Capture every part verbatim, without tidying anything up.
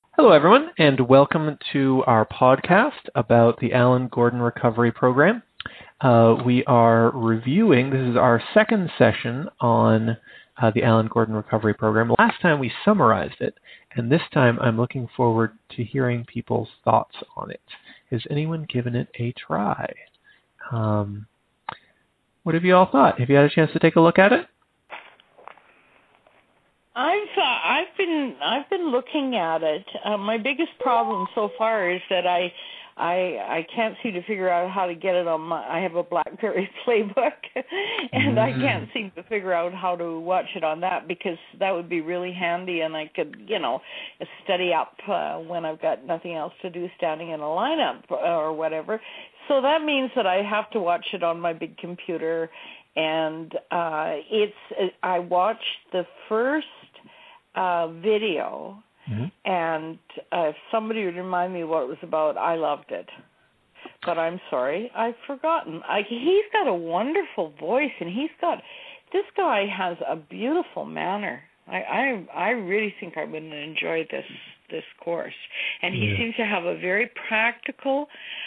Hello, everyone, and welcome to our podcast about the Alan Gordon Recovery Program. Uh, we are reviewing, this is our second session on uh, the Alan Gordon Recovery Program. Last time we summarized it, and this time I'm looking forward to hearing people's thoughts on it. Has anyone given it a try? Um, what have you all thought? Have you had a chance to take a look at it? I've uh, I've been I've been looking at it. Uh, my biggest problem so far is that I I I can't seem to figure out how to get it on my. I have a BlackBerry Playbook, and mm. I can't seem to figure out how to watch it on that, because that would be really handy, and I could you know study up uh, when I've got nothing else to do, standing in a lineup or whatever. So that means that I have to watch it on my big computer. And uh, it's I watched the first uh, video, mm-hmm. and uh, if somebody would remind me what it was about, I loved it. But I'm sorry, I've forgotten. I, he's got a wonderful voice, and he's got this guy has a beautiful manner. I I, I really think I'm going to enjoy this this course, and he yeah. seems to have a very practical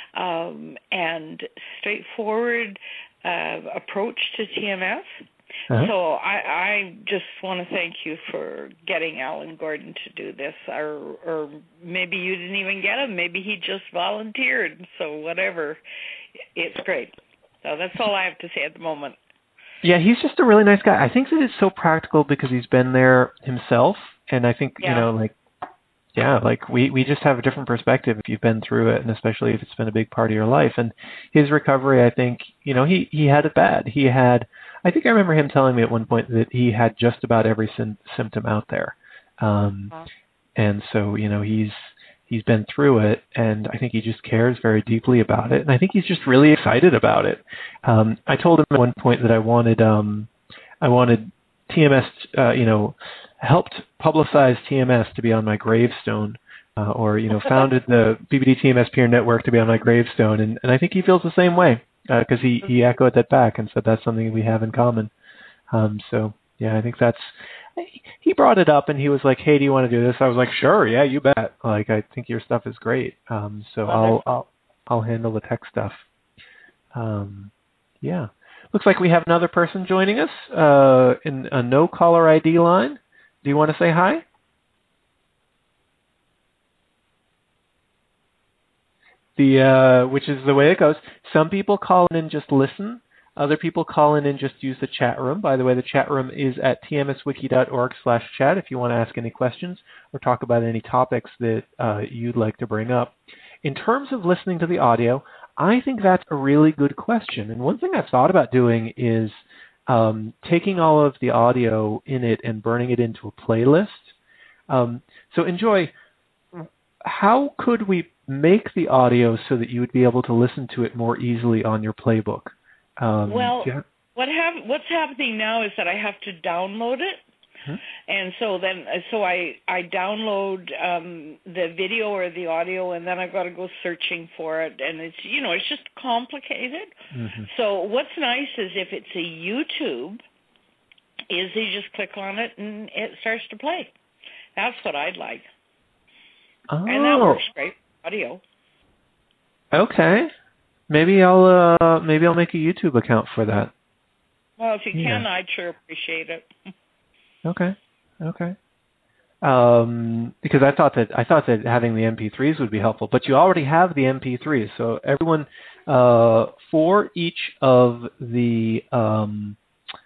um, and straightforward Uh, approach to T M S. Uh-huh. So I, I just want to thank you for getting Alan Gordon to do this, or, or maybe you didn't even get him. Maybe he just volunteered. So whatever, it's great. So that's all I have to say at the moment. Yeah, he's just a really nice guy. I think that it's so practical because he's been there himself, and I think yeah. you know, like. Yeah, like we, we just have a different perspective if you've been through it, and especially if it's been a big part of your life. And his recovery, I think, you know, he, he had it bad. He had, I think I remember him telling me at one point that he had just about every sim- symptom out there. Um, wow. And so, you know, he's he's been through it, and I think he just cares very deeply about it. And I think he's just really excited about it. Um, I told him at one point that I wanted um, I wanted T M S, uh, you know, helped publicize T M S to be on my gravestone, uh, or, you know, founded the B B D T M S peer network to be on my gravestone. And, and I think he feels the same way, because uh, he, he echoed that back and said that's something we have in common. Um, so, yeah, I think that's, he brought it up and he was like, hey, do you want to do this? I was like, sure, yeah, you bet. Like, I think your stuff is great. Um, so I'll, I'll, I'll handle the tech stuff. Um, yeah. Looks like we have another person joining us uh, in a no caller I D line. Do you want to say hi? The uh, which is the way it goes. Some people call in and just listen. Other people call in and just use the chat room. By the way, the chat room is at tmswiki.org slash chat if you want to ask any questions or talk about any topics that uh, you'd like to bring up. In terms of listening to the audio, I think that's a really good question. And one thing I've thought about doing is um, taking all of the audio in it and burning it into a playlist. Um, so Enjoy, how could we make the audio so that you would be able to listen to it more easily on your playbook? Um, well, yeah. what hap- what's happening now is that I have to download it. Hmm? And so then, so I, I download um, the video or the audio, and then I've got to go searching for it, and it's you know it's just complicated. Mm-hmm. So what's nice is if it's a YouTube, is you just click on it and it starts to play. That's what I'd like, oh. and that works great audio. Okay, maybe I'll uh, maybe I'll make a YouTube account for that. Well, if you yeah. can, I'd sure appreciate it. Okay. Okay. Um, because I thought that I thought that having the M P threes would be helpful, but you already have the M P threes. So everyone, uh, for each of the um,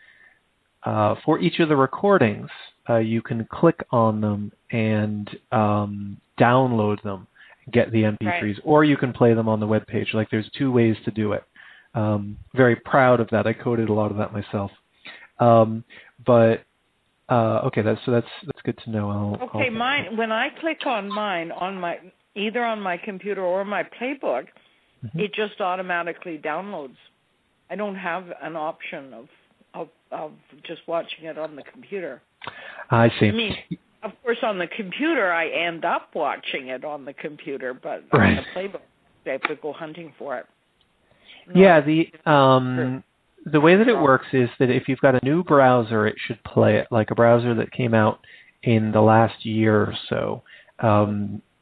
uh, for each of the recordings, uh, you can click on them and um, download them, and get the M P threes, right. Or you can play them on the web page. Like there's two ways to do it. Um, very proud of that. I coded a lot of that myself. Um, but Uh, okay, that's so that's that's good to know. I'll, okay, I'll, mine. When I click on mine on my either on my computer or my playbook, mm-hmm. it just automatically downloads. I don't have an option of of, of just watching it on the computer. I see. I mean, of course, on the computer, I end up watching it on the computer, but right. on the playbook, I have to go hunting for it. No, yeah, the um. The way that it works is that if you've got a new browser, it should play it, like a browser that came out in the last year or so. Um,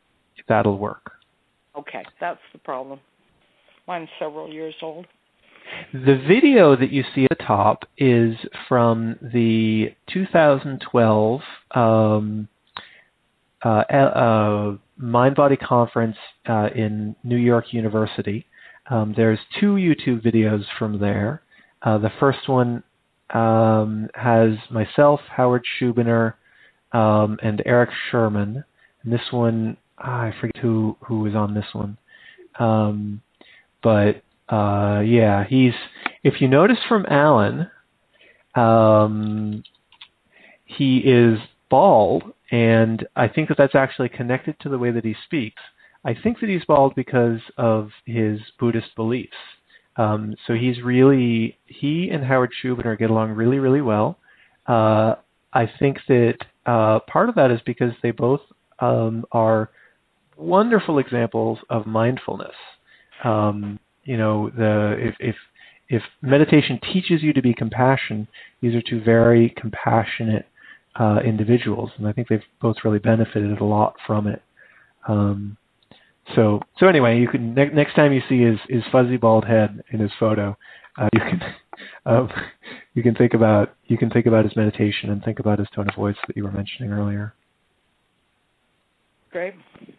that'll work. Okay, that's the problem. Mine's several years old. The video that you see at the top is from the two thousand twelve um, uh, uh, Mind Body Conference uh, in New York University. Um, there's two YouTube videos from there. Uh, the first one um, has myself, Howard Schubiner, um, and Eric Sherman. And this one, ah, I forget who, who was on this one. Um, but uh, yeah, he's, if you notice from Alan, um, he is bald, and I think that that's actually connected to the way that he speaks. I think that he's bald because of his Buddhist beliefs. Um, so he's really, he and Howard Schubiner get along really, really well. Uh, I think that uh, part of that is because they both um, are wonderful examples of mindfulness. Um, you know, the if, if if meditation teaches you to be compassionate, these are two very compassionate uh, individuals, and I think they've both really benefited a lot from it. Um, so so anyway, you can ne- next time you see his, his fuzzy bald head in his photo, uh, you can um, you can think about you can think about his meditation and think about his tone of voice that you were mentioning earlier. Great.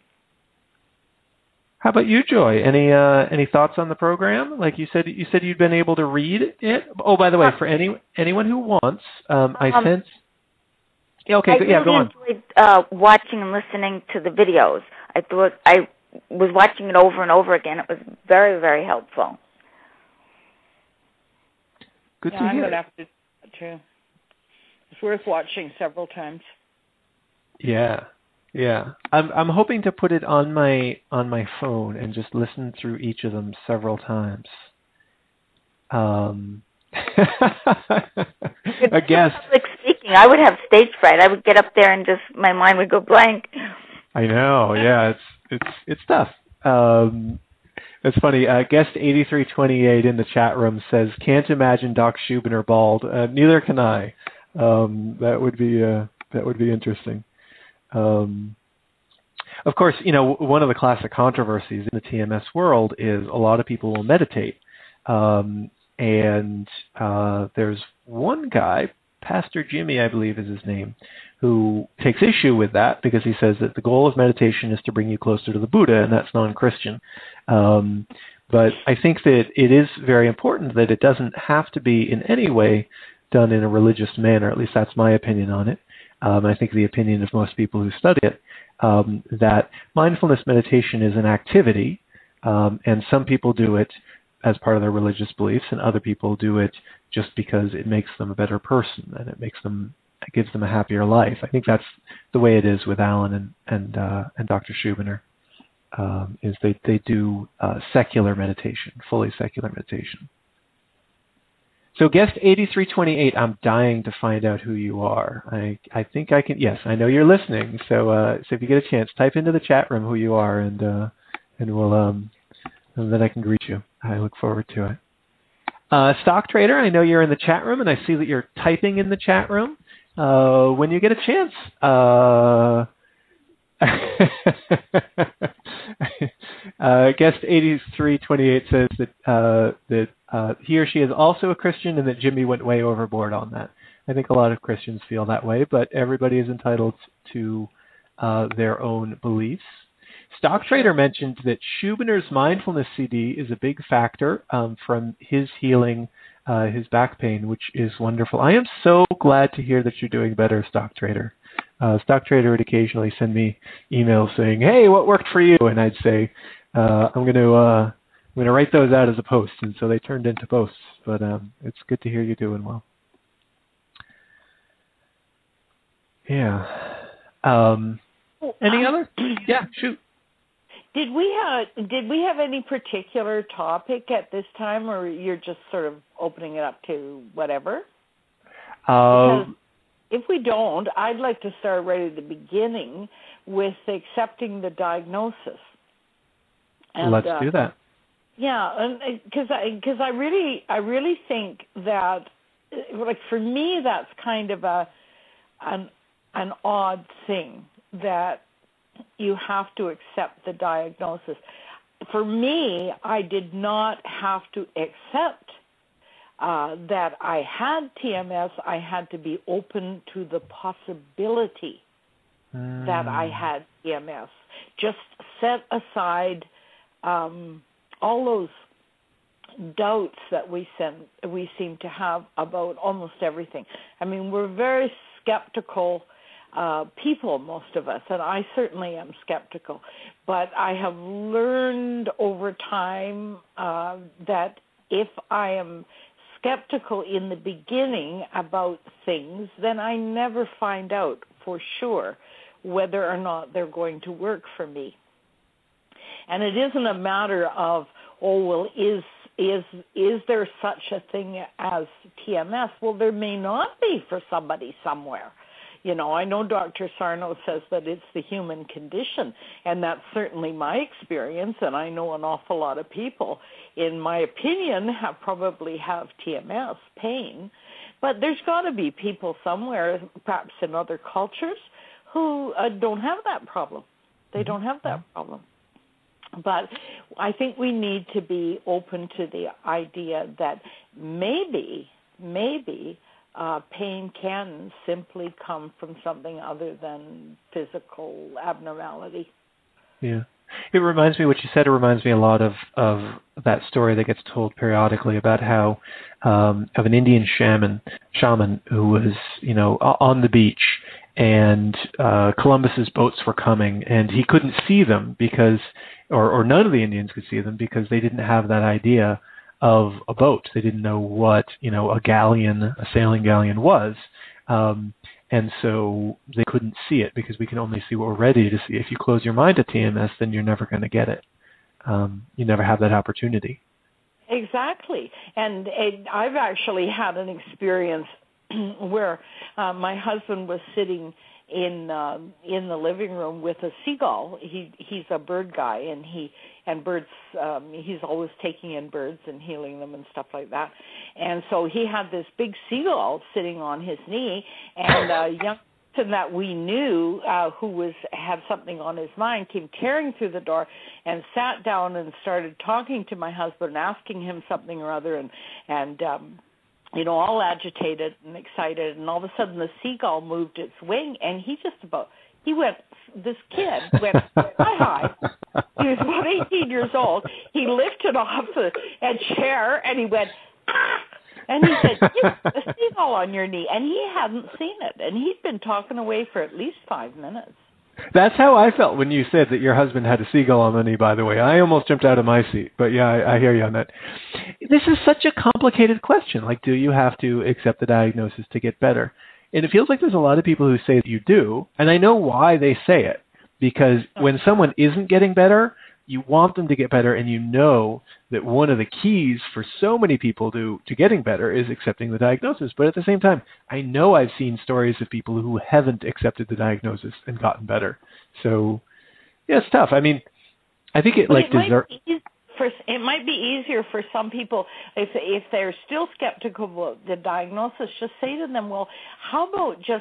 How about you, Joy? Any uh, any thoughts on the program? Like you said, you said you'd been able to read it. Oh, by the way, for any anyone who wants, um, I um, sent. Yeah, okay, I go, really yeah, go on. enjoyed uh, watching and listening to the videos. I thought I was watching it over and over again. It was very, very helpful. Good yeah, to I'm hear. going to have to too. It's worth watching several times. Yeah. Yeah, I'm I'm hoping to put it on my on my phone and just listen through each of them several times. Um, a guest. Public speaking, I would have stage fright. I would get up there and just my mind would go blank. I know. Yeah, it's it's it's tough. Um, it's funny. Uh, guest eighty-three twenty-eight in the chat room says, "Can't imagine Doc Schubiner bald." Uh, neither can I. Um, that would be uh, that would be interesting. Um, of course, you know, one of the classic controversies in the T M S world is a lot of people will meditate. Um, and uh, there's one guy, Pastor Jimmy, I believe is his name, who takes issue with that because he says that the goal of meditation is to bring you closer to the Buddha, and that's non-Christian. Um, but I think that it is very important that it doesn't have to be in any way done in a religious manner. At least that's my opinion on it. Um, I think the opinion of most people who study it, um, that mindfulness meditation is an activity, um, and some people do it as part of their religious beliefs, and other people do it just because it makes them a better person and it makes them, it gives them a happier life. I think that's the way it is with Alan and and uh, and Doctor Schubiner. Um, is they they do uh, secular meditation, fully secular meditation. So guest eighty-three twenty-eight, I'm dying to find out who you are. I I think I can. Yes, I know you're listening. So uh, so if you get a chance, type into the chat room who you are, and uh, and we'll um and then I can greet you. I look forward to it. Uh, Stock Trader, I know you're in the chat room, and I see that you're typing in the chat room. Uh, when you get a chance, uh, uh, guest eighty-three twenty-eight says that uh, that uh, he or she is also a Christian, and that Jimmy went way overboard on that. I think a lot of Christians feel that way, but everybody is entitled to uh, their own beliefs. Stock Trader mentioned that Schubiner's mindfulness C D is a big factor um, from his healing uh, his back pain, which is wonderful. I am so glad to hear that you're doing better, Stock Trader. Uh, Stock Trader would occasionally send me emails saying, "Hey, what worked for you?" And I'd say, uh, "I'm going to uh, I'm going to write those out as a post," and so they turned into posts. But um, it's good to hear you doing well. Yeah. Um, any other? Yeah, shoot. Did we have did we have any particular topic at this time, or you're just sort of opening it up to whatever? Uh, because if we don't, I'd like to start right at the beginning with accepting the diagnosis. And, let's uh, do that. Yeah, and because I because I really I really think that, like, for me, that's kind of a an an odd thing that you have to accept the diagnosis. For me, I did not have to accept uh, that I had T M S. I had to be open to the possibility mm. that I had T M S. Just set aside um, all those doubts that we send, we seem to have about almost everything. I mean, we're very skeptical uh, people, most of us, and I certainly am skeptical. But I have learned over time uh, that if I am skeptical in the beginning about things, then I never find out for sure whether or not they're going to work for me. And it isn't a matter of, oh, well, is Is is there such a thing as T M S? Well, there may not be for somebody somewhere. You know, I know Doctor Sarno says that it's the human condition, and that's certainly my experience, and I know an awful lot of people, in my opinion, have probably have T M S, pain. But there's got to be people somewhere, perhaps in other cultures, who uh, don't have that problem. They don't have that problem. But I think we need to be open to the idea that maybe, maybe uh, pain can simply come from something other than physical abnormality. Yeah. It reminds me, what you said, it reminds me a lot of, of that story that gets told periodically about how, um, of an Indian shaman, shaman who was, you know, on the beach, and uh, Columbus's boats were coming, and he couldn't see them because, or, or none of the Indians could see them because they didn't have that idea of a boat. They didn't know what, you know, a galleon, a sailing galleon was. Um, and so they couldn't see it because we can only see what we're ready to see. If you close your mind to T M S, then you're never going to get it. Um, you never have that opportunity. Exactly. And it, I've actually had an experience where uh, my husband was sitting in uh, in the living room with a seagull. He he's a bird guy, and he and birds. Um, he's always taking in birds and healing them and stuff like that. And so he had this big seagull sitting on his knee, and a young person that we knew uh, who was had something on his mind came tearing through the door and sat down and started talking to my husband, asking him something or other, and and. Um, you know, all agitated and excited, and all of a sudden the seagull moved its wing, and he just about, he went, this kid went high, high. He was about eighteen years old. He lifted off the a chair, and he went, ah! And he said, you have a seagull on your knee, and he hadn't seen it, and he'd been talking away for at least five minutes. That's how I felt when you said that your husband had a seagull on the knee, by the way. I almost jumped out of my seat, but yeah, I, I hear you on that. This is such a complicated question. Like, do you have to accept the diagnosis to get better? And it feels like there's a lot of people who say that you do, and I know why they say it. Because when someone isn't getting better, you want them to get better, and you know that one of the keys for so many people to, to getting better is accepting the diagnosis. But at the same time, I know I've seen stories of people who haven't accepted the diagnosis and gotten better. So, yeah, it's tough. I mean, I think it, but like, it might, deserve... be for, it might be easier for some people, if, if they're still skeptical of the diagnosis, just say to them, well, how about just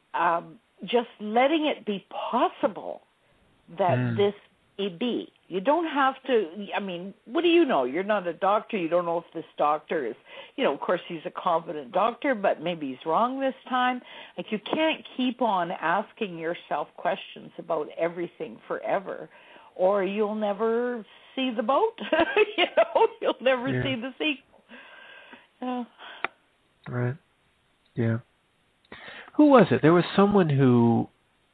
um, just letting it be possible that mm. this may be. You don't have to, I mean, what do you know? You're not a doctor. You don't know if this doctor is, you know, of course he's a competent doctor, but maybe he's wrong this time. Like, you can't keep on asking yourself questions about everything forever, or you'll never see the boat. You know, you'll never yeah. see the sequel. Yeah. Right. Yeah. Who was it? There was someone who,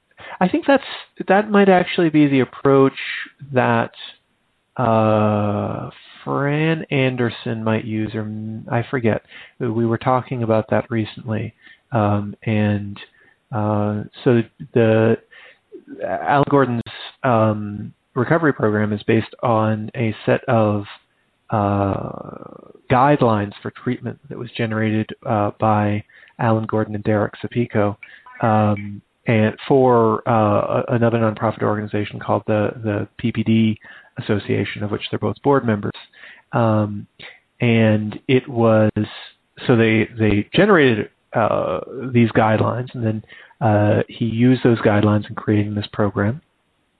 I think that's that might actually be the approach that uh, Fran Anderson might use, or I forget. We were talking about that recently, um, and uh, so the Alan Gordon's um, recovery program is based on a set of uh, guidelines for treatment that was generated uh, by Alan Gordon and Derek Sapico. Um, and for uh, another nonprofit organization called the, the P P D Association, of which they're both board members. Um, and it was, so they, they generated uh, these guidelines, and then uh, he used those guidelines in creating this program.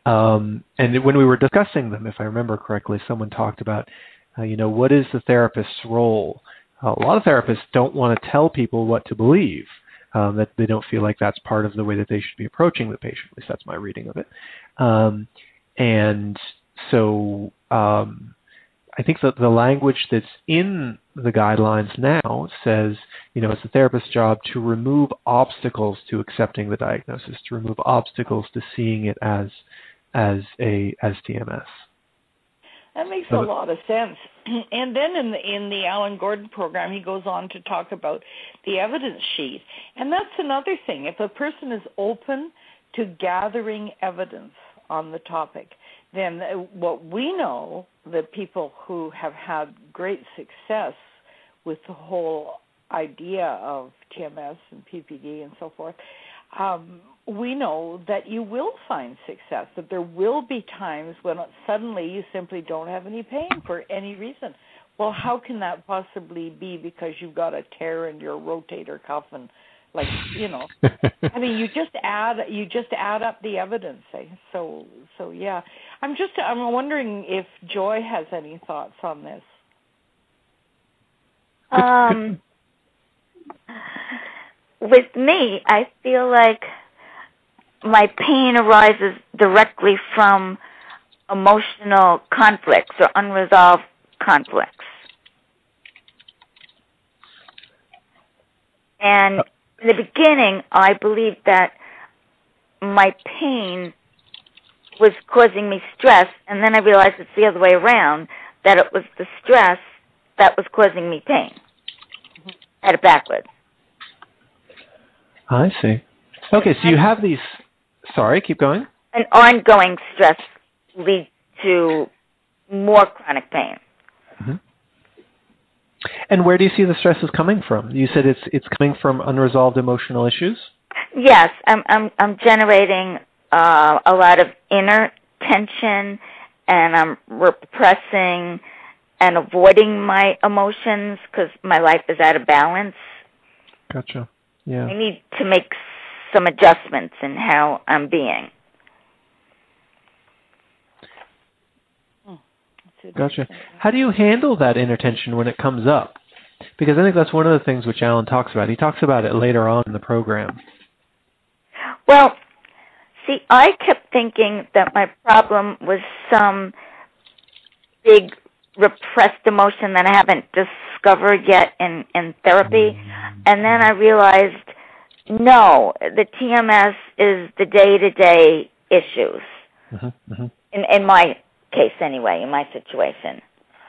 Um, and when we were discussing them, if I remember correctly, someone talked about, uh, you know, what is the therapist's role? Uh, a lot of therapists don't want to tell people what to believe, um, that they don't feel like that's part of the way that they should be approaching the patient. At least that's my reading of it. Um, and so um, I think that the language that's in the guidelines now says, you know, it's the therapist's job to remove obstacles to accepting the diagnosis, to remove obstacles to seeing it as as a as T M S. That makes a lot of sense. And then in the in the Alan Gordon program, he goes on to talk about the evidence sheet. And that's another thing. If a person is open to gathering evidence on the topic, then what we know, the people who have had great success with the whole idea of T M S and P P D and so forth, um, we know that you will find success, that there will be times when suddenly you simply don't have any pain for any reason. Well, how can that possibly be because you've got a tear in your rotator cuff and, like, you know, I mean, you just add you just add up the evidence. Eh? So, so yeah, I'm just I'm wondering if Joy has any thoughts on this. Um, with me, I feel like my pain arises directly from emotional conflicts or unresolved conflicts. And in the beginning, I believed that my pain was causing me stress, and then I realized it's the other way around, that it was the stress that was causing me pain. I had it backwards. I see. Okay, so you have these... Sorry, keep going. An ongoing stress leads to more chronic pain. Mm-hmm. And where do you see the stress is coming from? You said it's it's coming from unresolved emotional issues? Yes, I'm I'm I'm generating uh, a lot of inner tension, and I'm repressing and avoiding my emotions because my life is out of balance. Gotcha. Yeah. I need to make some adjustments in how I'm being. Gotcha. How do you handle that inner tension when it comes up? Because I think that's one of the things which Alan talks about. He talks about it later on in the program. Well, see, I kept thinking that my problem was some big repressed emotion that I haven't discovered yet in, in therapy. And then I realized, no, the T M S is the day-to-day issues. Mm-hmm, mm-hmm. In, in my case anyway, in my situation.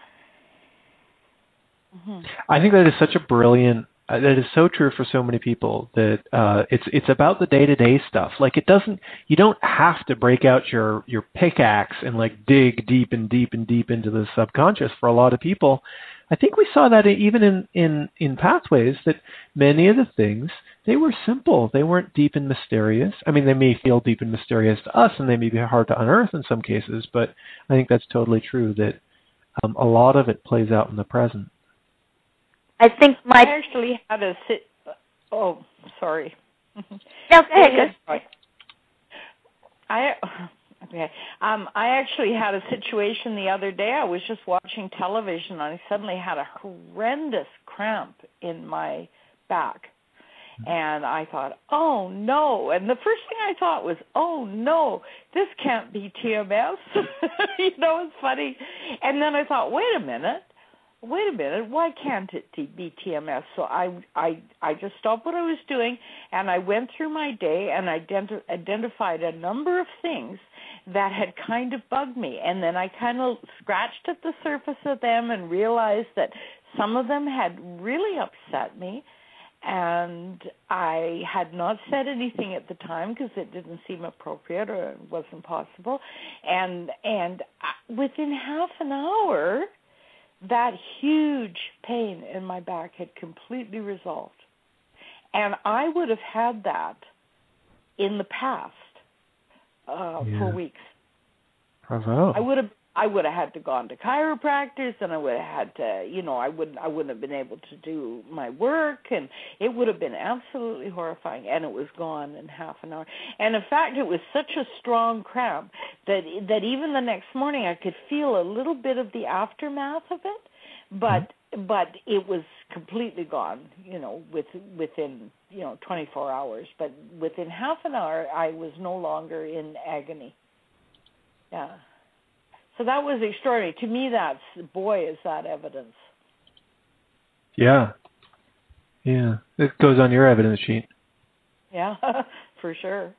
Mm-hmm. I think that is such a brilliant, uh, that is so true for so many people, that uh, it's it's about the day-to-day stuff. Like, it doesn't, you don't have to break out your, your pickaxe and like dig deep and deep and deep into the subconscious for a lot of people. I think we saw that even in, in, in Pathways, that many of the things, they were simple. They weren't deep and mysterious. I mean, they may feel deep and mysterious to us, and they may be hard to unearth in some cases, but I think that's totally true, that um, a lot of it plays out in the present. I think my... I actually had a... Sit- oh, sorry. No, go ahead. I... Okay. Um, I actually had a situation the other day. I was just watching television, and I suddenly had a horrendous cramp in my back. And I thought, oh, no. And the first thing I thought was, oh, no, this can't be T M S. You know, it's funny. And then I thought, wait a minute. Wait a minute, why can't it be T M S? So I, I, I just stopped what I was doing, and I went through my day and identi- identified a number of things that had kind of bugged me. And then I kind of scratched at the surface of them and realized that some of them had really upset me. And I had not said anything at the time because it didn't seem appropriate or it wasn't possible. And, and within half an hour, that huge pain in my back had completely resolved. And I would have had that in the past uh, yeah. for weeks. Bravo. I would have I would have had to gone to chiropractors, and I would have had to, you know, I wouldn't I wouldn't have been able to do my work, and it would have been absolutely horrifying, and it was gone in half an hour. And in fact, it was such a strong cramp that that even the next morning I could feel a little bit of the aftermath of it, but mm-hmm. but it was completely gone, you know, with, within, you know, twenty-four hours. But within half an hour, I was no longer in agony. Yeah. So that was extraordinary. To me, that's, boy, is that evidence. Yeah. Yeah. It goes on your evidence sheet. Yeah, for sure.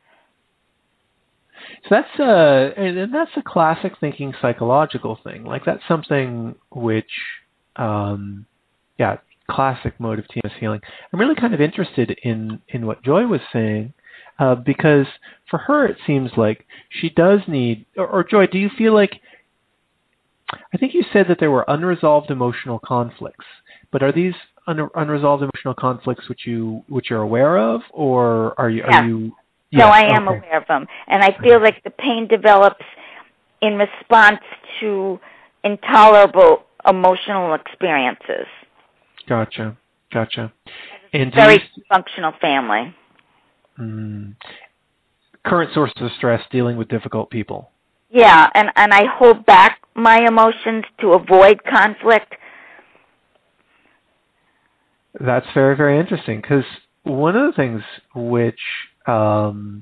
So that's a, and that's a classic thinking psychological thing. Like that's something which, um, yeah, classic mode of T M S healing. I'm really kind of interested in, in what Joy was saying, uh, because for her it seems like she does need, or, or Joy, do you feel like, I think you said that there were unresolved emotional conflicts, but are these un- unresolved emotional conflicts which you which you're aware of, or are you yeah. are you? No, Yeah, I am okay. aware of them, and I feel like the pain develops in response to intolerable emotional experiences. Gotcha, gotcha. And very you, functional family. Mm, current sources of stress: dealing with difficult people. Yeah, and, and I hold back my emotions to avoid conflict. That's very, very interesting, because one of the things which um,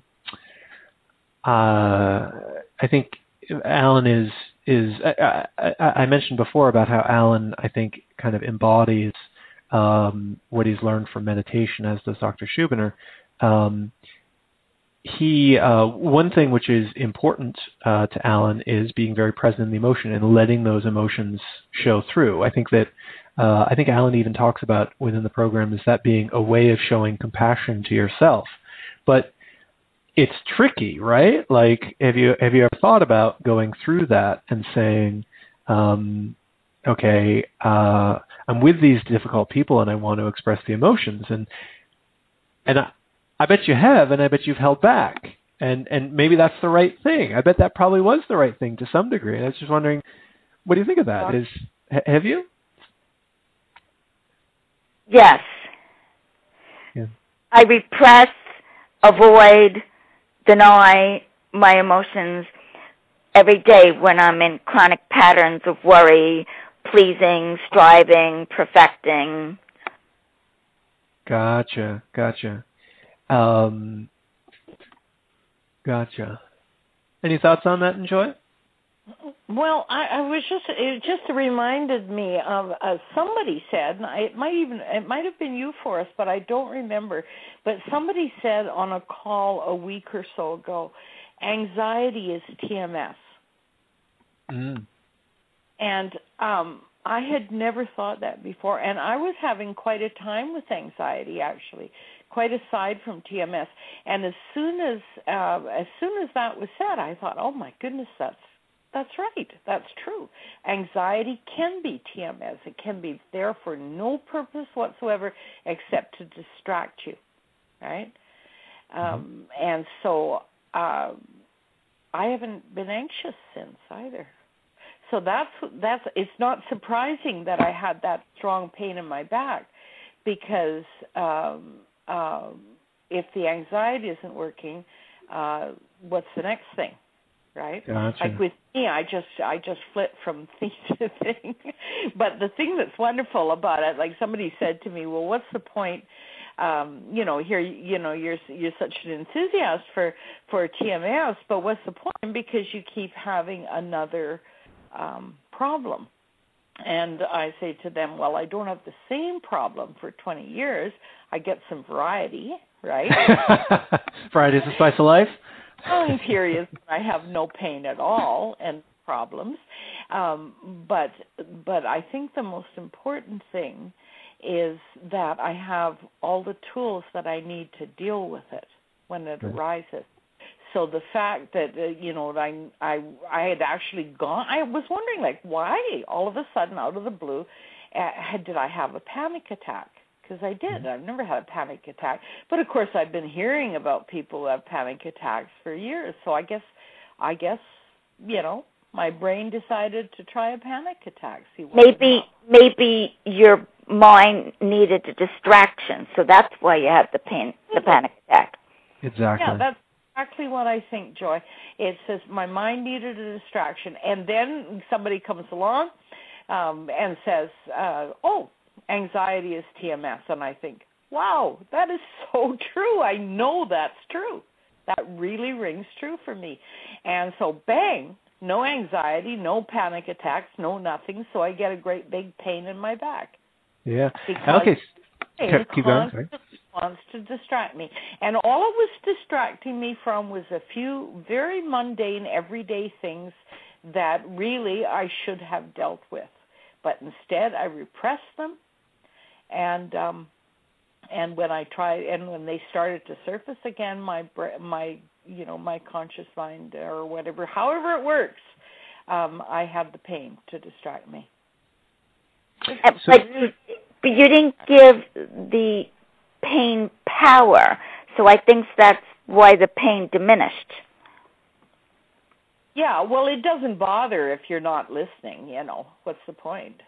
uh, I think Alan is, is I, I, I mentioned before about how Alan, I think, kind of embodies um, what he's learned from meditation, as does Doctor Schubiner. Um, he uh, one thing which is important uh, to Alan is being very present in the emotion and letting those emotions show through. I think that uh, I think Alan even talks about within the program is that being a way of showing compassion to yourself. But it's tricky, right? Like, have you have you ever thought about going through that and saying, um, okay, uh, I'm with these difficult people and I want to express the emotions, and and I, I bet you have, and I bet you've held back, and and maybe that's the right thing. I bet that probably was the right thing to some degree. And I was just wondering, what do you think of that? Is have you? Yes. Yeah. I repress, avoid, deny my emotions every day when I'm in chronic patterns of worry, pleasing, striving, perfecting. Gotcha, gotcha. Um, gotcha. Any thoughts on that, Joy? Well, I, I was just it just reminded me of uh, somebody said, and I, it might even it might have been you, Forrest, but I don't remember. But somebody said on a call a week or so ago, anxiety is T M S, mm. and um, I had never thought that before, and I was having quite a time with anxiety actually, quite aside from T M S. And as soon as uh, as soon as that was said, I thought, oh my goodness, that's That's right. That's true. Anxiety can be T M S. It can be there for no purpose whatsoever except to distract you, right? Um, and so uh, I haven't been anxious since either. So that's that's. It's not surprising that I had that strong pain in my back, because um, uh, if the anxiety isn't working, uh, what's the next thing? Right? Gotcha. Like with me, I just I just flip from thing to thing. But the thing that's wonderful about it, like somebody said to me, well, what's the point? Um, you know, here, you know, you're you're such an enthusiast for for T M S, but what's the point? Because you keep having another um, problem. And I say to them, well, I don't have the same problem for twenty years. I get some variety, right? Variety is the spice of life. Long periods I have no pain at all and problems, um, but but I think the most important thing is that I have all the tools that I need to deal with it when it arises. So the fact that uh, you know I I I had actually gone, I was wondering, like, why all of a sudden out of the blue uh, had, did I have a panic attack? Because I did. I've never had a panic attack. But, of course, I've been hearing about people who have panic attacks for years. So I guess, I guess, you know, my brain decided to try a panic attack. See what maybe maybe your mind needed a distraction, so that's why you had the pain, the panic attack. Exactly. Yeah, that's exactly what I think, Joy. It says my mind needed a distraction, and then somebody comes along um, and says, uh, "Oh, anxiety is T M S," and I think, "Wow, that is so true. I know that's true. That really rings true for me." And so, bang, no anxiety, no panic attacks, no nothing. So I get a great big pain in my back. Yeah. Because okay. Pain Keep going. Sorry. wants to distract me. And all it was distracting me from was a few very mundane, everyday things that really I should have dealt with. But instead, I repressed them. And um, and when I tried, and when they started to surface again, my my you know my conscious mind or whatever, however it works, um, I had the pain to distract me. But, but you didn't give the pain power, so I think that's why the pain diminished. Yeah, well, it doesn't bother if you're not listening, you know. What's the point?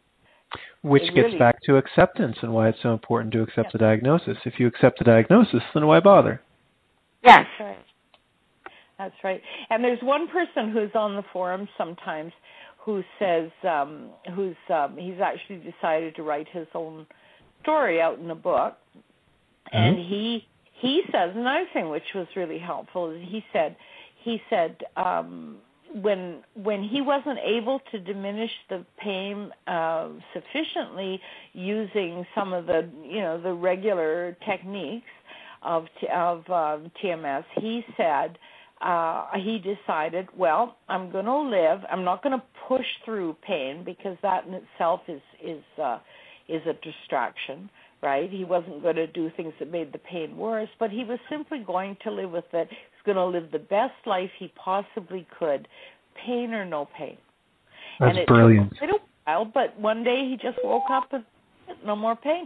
Which it gets really, back to acceptance and why it's so important to accept yeah. the diagnosis. If you accept the diagnosis, then why bother? Yes. That's right. That's right. And there's one person who's on the forum sometimes who says, um, who's um, he's actually decided to write his own story out in a book. Mm-hmm. And he he says another thing which was really helpful is he said, he said, um, when when he wasn't able to diminish the pain uh, sufficiently using some of the you know the regular techniques of of um, T M S, he said uh, he decided, well, I'm going to live. I'm not going to push through pain because that in itself is is uh, is a distraction, right? He wasn't going to do things that made the pain worse, but he was simply going to live with it. He's going to live the best life he possibly could, pain or no pain. That's and it brilliant. took a while, but one day he just woke up and no more pain.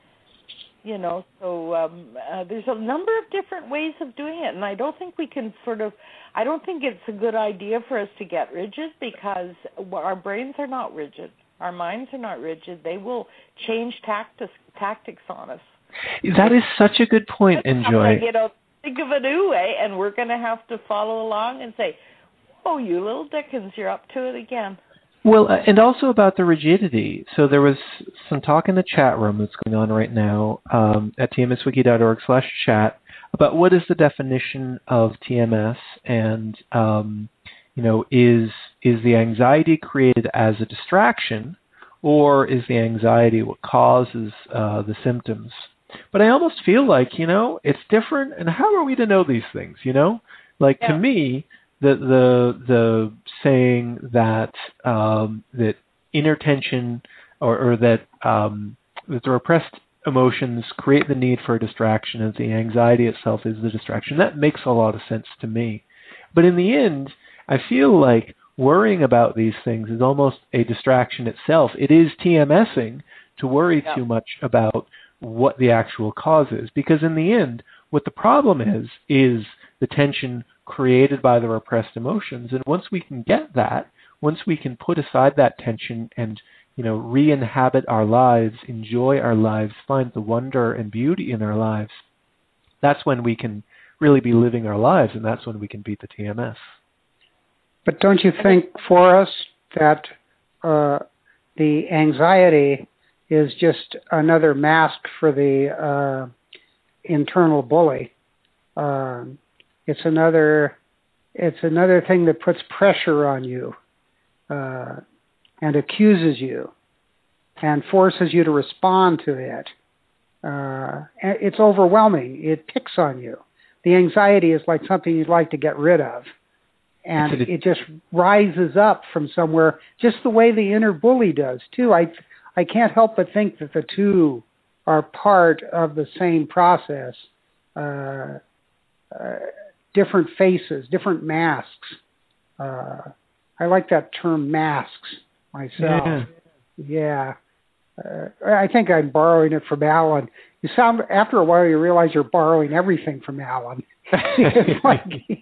You know, so um, uh, there's a number of different ways of doing it, and I don't think we can sort of, I don't think it's a good idea for us to get rigid because our brains are not rigid. Our minds are not rigid. They will change tactics, tactics on us. That is such a good point, Enjoy. You know, think of a new way, and we're going to have to follow along and say, oh, you little Dickens, you're up to it again. Well, and also about the rigidity. So there was some talk in the chat room that's going on right now um, at tmswiki.org slash chat about what is the definition of T M S, and um, you know, is is the anxiety created as a distraction, or is the anxiety what causes uh, the symptoms? But I almost feel like, you know, it's different. And how are we to know these things? You know, like yeah. to me. The the the saying that um, that inner tension or, or that um, that the repressed emotions create the need for a distraction, and the anxiety itself is the distraction. That makes a lot of sense to me. But in the end, I feel like worrying about these things is almost a distraction itself. It is TMSing to worry yeah. too much about what the actual cause is, because in the end, what the problem is is the tension created by the repressed emotions. And once we can get that, once we can put aside that tension and, you know, re-inhabit our lives, enjoy our lives, find the wonder and beauty in our lives, that's when we can really be living our lives, and that's when we can beat the T M S. But don't you think for us that uh, the anxiety is just another mask for the uh, internal bully? Uh, It's another, it's another thing that puts pressure on you uh, and accuses you and forces you to respond to it. Uh, it's overwhelming. It picks on you. The anxiety is like something you'd like to get rid of. And it just rises up from somewhere, just the way the inner bully does, too. I, I can't help but think that the two are part of the same process. Uh, uh, different faces, different masks. Uh, I like that term, masks, myself. Yeah. yeah. Uh, I think I'm borrowing it from Alan. You sound, after a while, you realize you're borrowing everything from Alan. It's like he,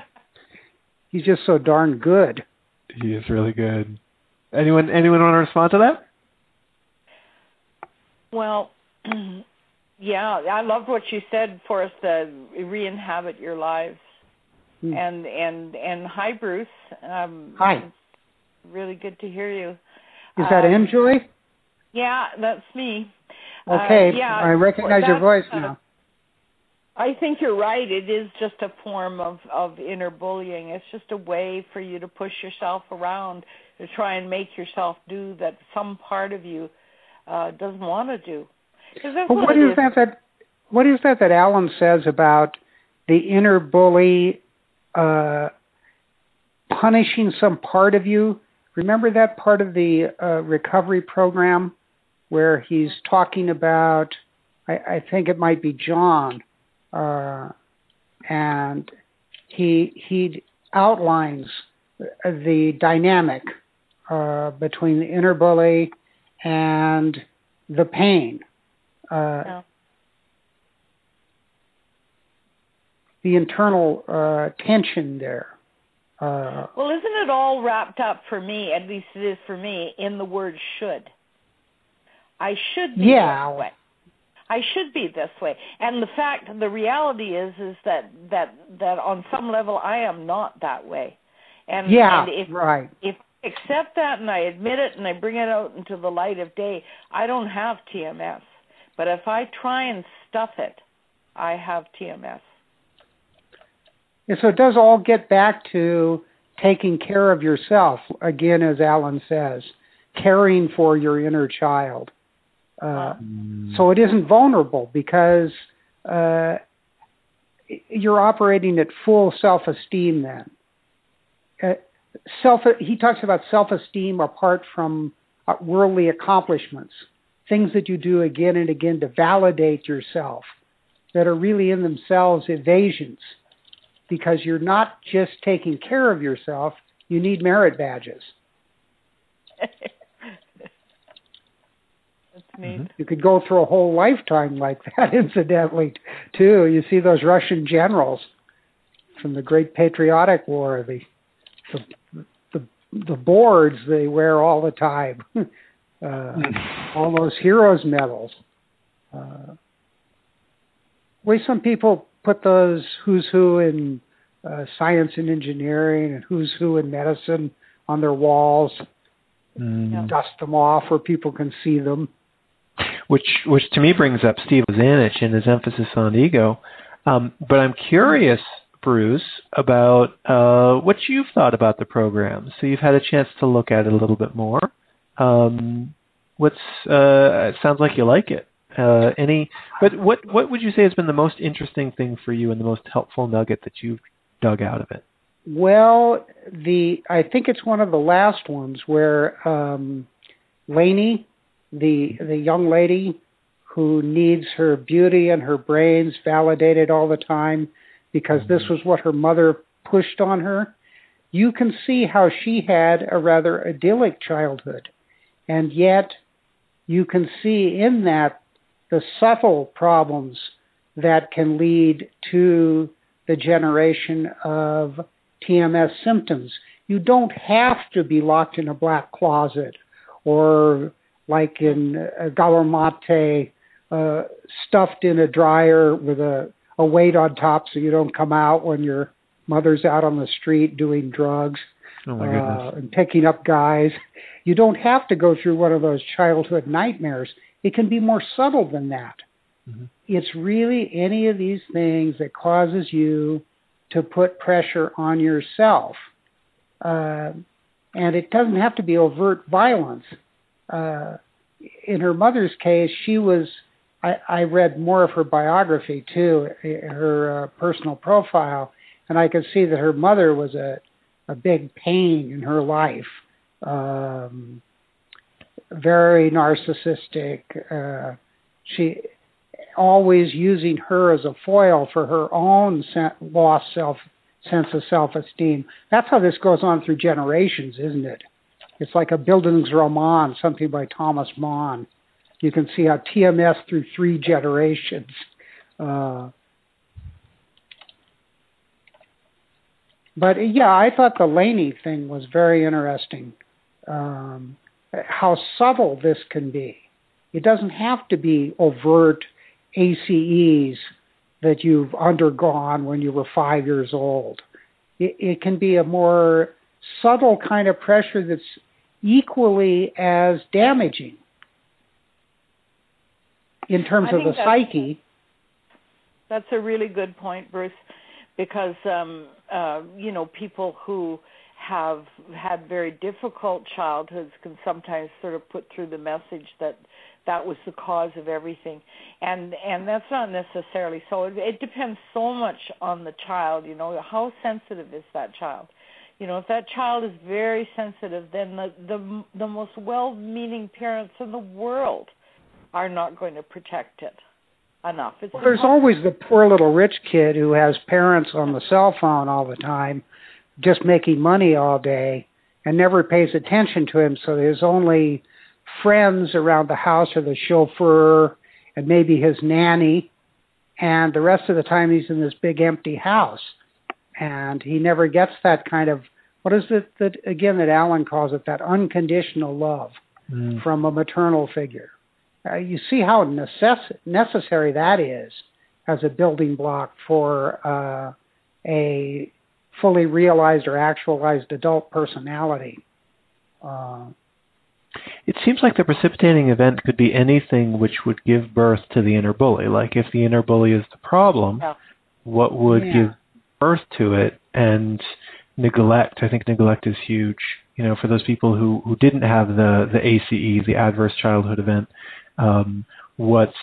he's just so darn good. He is really good. Anyone, anyone want to respond to that? Well, Yeah, I loved what you said for us to re-inhabit your lives. Hmm. And and and hi, Bruce. Um, hi. It's really good to hear you. Is that um, Enjoy? Yeah, that's me. Okay, uh, yeah, I recognize your voice now. I think you're right. It is just a form of, of inner bullying. It's just a way for you to push yourself around to try and make yourself do that some part of you uh, doesn't want to do. That's but what what is is that, that what is that that Alan says about the inner bully uh, punishing some part of you? Remember that part of the uh, recovery program where he's talking about, I, I think it might be John, uh, and he he outlines the dynamic uh, between the inner bully and the pain. Uh, oh. The internal uh, tension there. Uh, well, isn't it all wrapped up for me, at least it is for me, in the word should? I should be yeah. this way. I should be this way. And the fact, the reality is, is that, that, that on some level I am not that way. And, yeah, and if, right. if I accept that and I admit it and I bring it out into the light of day, I don't have T M S. But if I try and stuff it, I have T M S. And so it does all get back to taking care of yourself, again, as Alan says, caring for your inner child. Uh, mm. So it isn't vulnerable because uh, you're operating at full self-esteem then. Uh, self, he talks about self-esteem apart from uh, worldly accomplishments, things that you do again and again to validate yourself that are really in themselves evasions. Because you're not just taking care of yourself, you need merit badges. That's neat. You could go through a whole lifetime like that, incidentally, too. You see those Russian generals from the Great Patriotic War, the the, the, the boards they wear all the time, uh, all those heroes' medals. Uh, way some people put those who's who in uh, science and engineering and who's who in medicine on their walls, mm. dust them off where people can see them. Which, which to me brings up Steve Ozanich and his emphasis on ego. Um, but I'm curious, Bruce, about uh, what you've thought about the program. So you've had a chance to look at it a little bit more. Um, what's uh, it sounds like you like it. Uh, any, but what what would you say has been the most interesting thing for you and the most helpful nugget that you've dug out of it? Well, the I think it's one of the last ones where um, Lainey, the the young lady who needs her beauty and her brains validated all the time because mm-hmm. this was what her mother pushed on her. You can see how she had a rather idyllic childhood, and yet you can see in that the subtle problems that can lead to the generation of T M S symptoms. You don't have to be locked in a black closet or like in uh, Galamate, uh, stuffed in a dryer with a, a weight on top so you don't come out when your mother's out on the street doing drugs oh my goodness. Uh, and picking up guys. You don't have to go through one of those childhood nightmares. It can be more subtle than that. Mm-hmm. It's really any of these things that causes you to put pressure on yourself. Uh, and it doesn't have to be overt violence. Uh, in her mother's case, she was, I, I read more of her biography too, her uh, personal profile, and I could see that her mother was a, a big pain in her life. Um, very narcissistic. Uh, she always using her as a foil for her own sen- lost self sense of self-esteem. That's how this goes on through generations, isn't it? It's like a Bildungsroman, something by Thomas Mann. You can see how T M S through three generations. Uh, but yeah, I thought the Lainey thing was very interesting. Um, how subtle this can be. It doesn't have to be overt A C Es that you've undergone when you were five years old. It, it can be a more subtle kind of pressure that's equally as damaging in terms I of the that's, psyche. That's a really good point, Bruce, because, um, uh, you know, people who have had very difficult childhoods can sometimes sort of put through the message that that was the cause of everything. And and that's not necessarily so. It, it depends so much on the child, you know, how sensitive is that child? You know, if that child is very sensitive, then the the, the most well-meaning parents in the world are not going to protect it enough. It's well, there's always the poor little rich kid who has parents on the cell phone all the time, just making money all day, and never pays attention to him, so his only friends around the house are the chauffeur and maybe his nanny, and the rest of the time he's in this big empty house. And he never gets that kind of, what is it that, again, that Alan calls it, that unconditional love mm. from a maternal figure. Uh, you see how necess- necessary that is as a building block for uh, a fully realized or actualized adult personality. Uh, it seems like the precipitating event could be anything which would give birth to the inner bully. Like if the inner bully is the problem, yeah. what would yeah. give birth to it? And neglect, I think neglect is huge. You know, for those people who, who didn't have the, the A C E, the adverse childhood event, um, what's